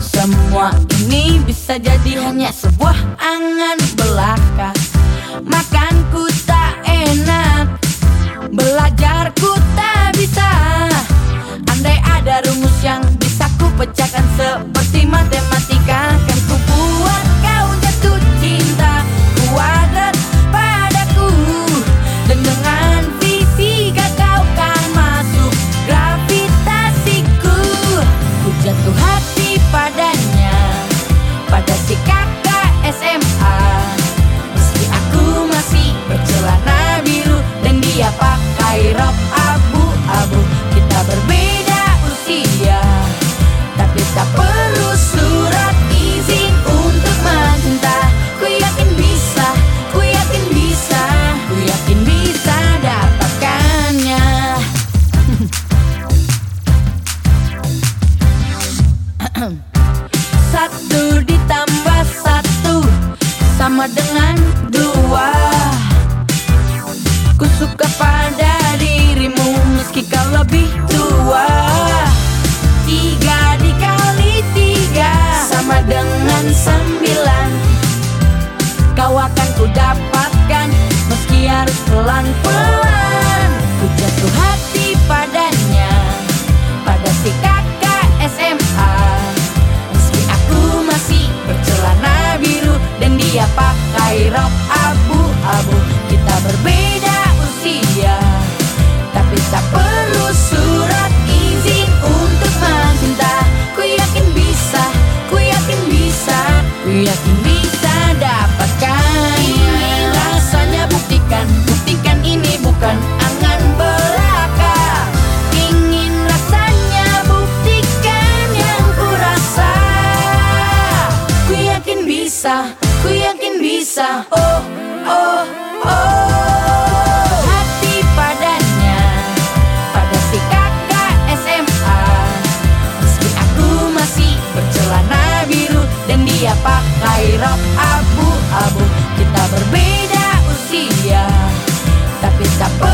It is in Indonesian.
Semua ini bisa jadi hanya sebuah angan belaka. Makanku tak enak, belajarku tak bisa. Andai ada rumus yang bisa ku pecahkan seperti matematika, kan ku buat kau jatuh cinta kuadrat padaku. Dan dengan fisika kau kan masuk gravitasiku. Ku jatuh hati padanya, pada si kakak SMA. Meski aku masih bercelana biru dan dia pakai rok abu-abu. Kita berbeda usia, tapi tak perlu surat izin untuk mencinta. Ku yakin bisa, ku yakin bisa, ku yakin bisa dapatkannya. Satu ditambah satu sama dengan dua. Ku suka pada dirimu meski kau lebih tua. Tiga dikali tiga sama dengan 9. Kau akan ku dapatkan meski harus pelan-pelan. Ku jatuh hati padanya, pada si kakak SMA. Meski aku masih bercelana biru dan dia pakai rok abu-abu. Kita berbeda usia, tapi tak perlu surat izin untuk mencinta. Ku yakin bisa, ku yakin bisa, ku yakin bisa dapatkannya. Ingin rasanya buktikan, buktikan ini bukan angan belaka. Ingin rasanya buktikan yang ku rasa. Ku yakin bisa, ku yakin bisa. Oh, oh, oh. Hati padanya, pada si kakak SMA. Meski aku masih bercelana biru dan dia pakai rok abu-abu. Kita berbeda usia, tapi tak perlu